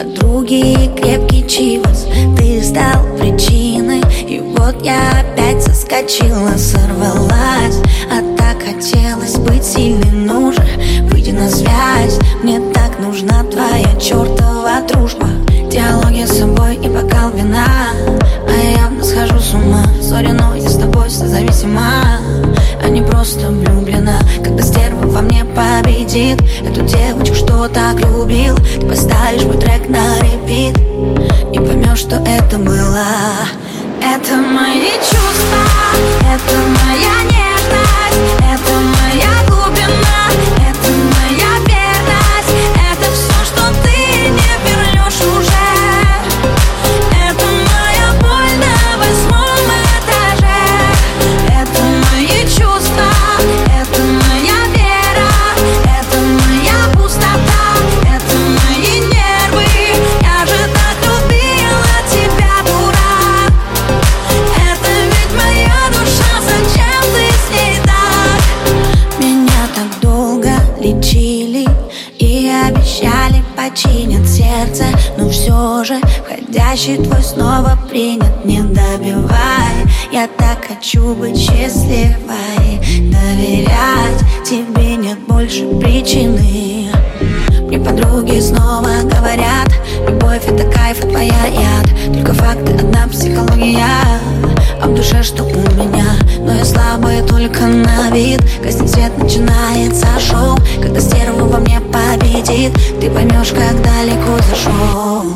подруги и крепкий чивос. Ты стал причиной, и вот я опять соскочила, сорвалась. А так хотелось быть сильной, ну же, выйди на связь. Мне так нужна твоя чертова дружба, диалоги с собой и бокал вина. А я явно схожу с ума, сори, но я с тобой созависима, а не просто влюблена. Когда стерва во мне победит эту девочку, что так любил, ты поставишь мой трек на репит и поймешь, что это было. Это мои чувства, это моя нежность, это моя глубина, это моя верность, это все, что ты не вернешь уже. Это моя боль на 8 этаже. Это мои чувства, это моя вера, это моя пустота, это мои нервы. Я же так любила тебя, дурак. Это ведь моя душа, зачем ты с ней так? Меня так долго лечили и обещали починят сердце, но все же входящий твой снова принят. Не добивай, я так хочу быть счастливой, доверять тебе нет больше причины. Мне подруги снова говорят, любовь это кайф, а твоя яд. Только факты, одна психология, а в душе что у меня. Но я слабая только на вид. Гаснет свет, начинается шоу. Когда стерва во мне победит, ты поймешь, как далеко зашел.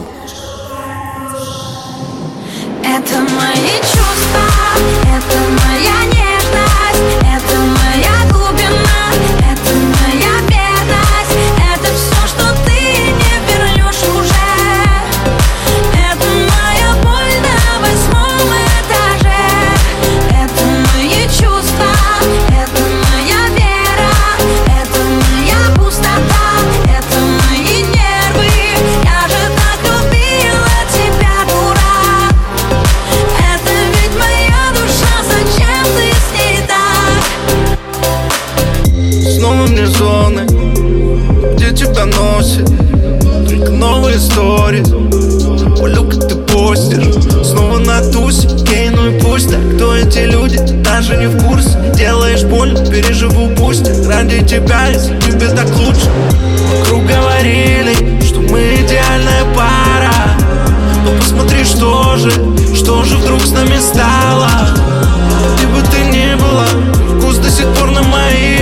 Это мои чувства, это моя нежность, это моя глубина, это моя верность, это все, что ты не вернешь уже. Это моя боль на 8 этаже. Это мои чувства, это моя вера, это моя пустота, это мои нервы. Я же так любила тебя, дурак. Это ведь моя душа, зачем ты с ней так? Снова мне зоны, где тебя носит только новые истории. Полю, как ты постишь, снова на тусе. Окей, ну и пусть так. Кто эти люди, ты даже не в курсе. Делаешь больно, переживу пусть. Ради тебя, если тебе так лучше. Вокруг говорили, что мы идеальная пара, но посмотри, что же вдруг с нами стало. Где бы ты ни была, вкус до сих пор на моих